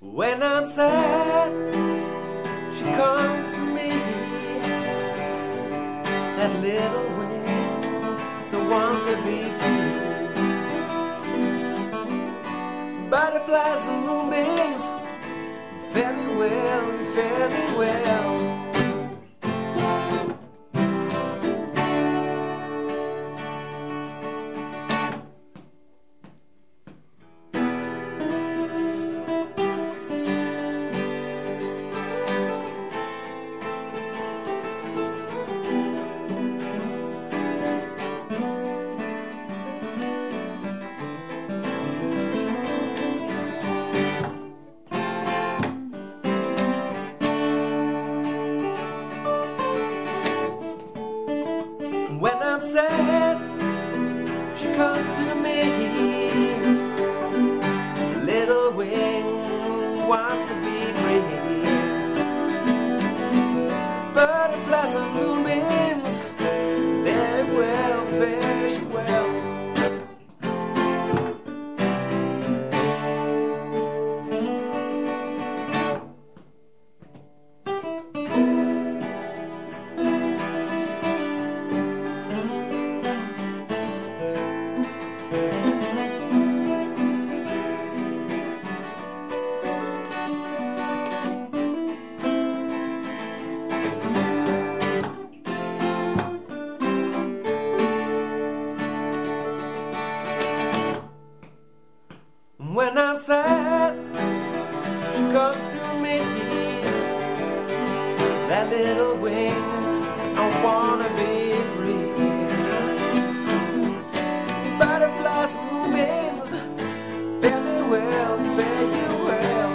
When I'm sad, she comes to me. That little wing so wants to be free. Butterflies and moonbeams, very well, very well. When I'm sad, she comes to me. Little wing wants to be free. Butterflies and moonbeams, very well, very well. When I'm sad, she comes to me. That little wing, I wanna be free. Butterflies, moonbeams, very well, very well.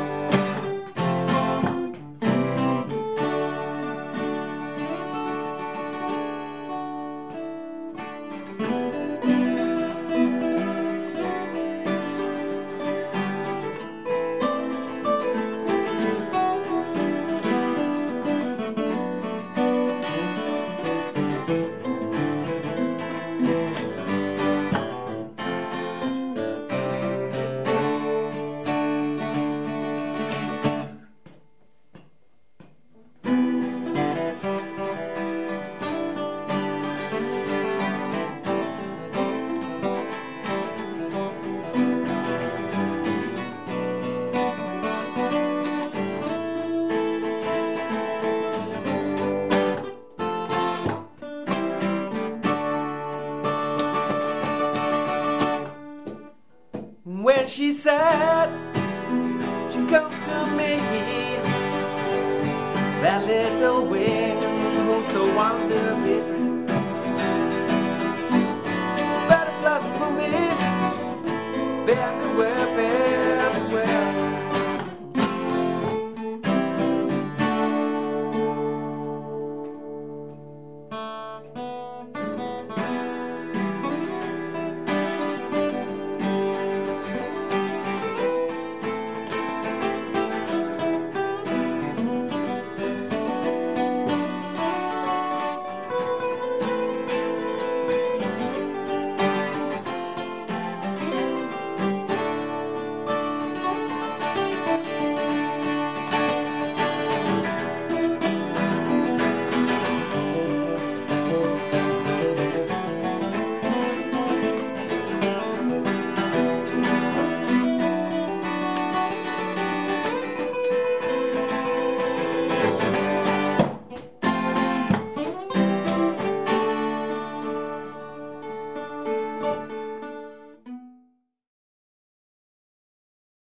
When she's sad, she comes to me. That little wing who so wants to be free.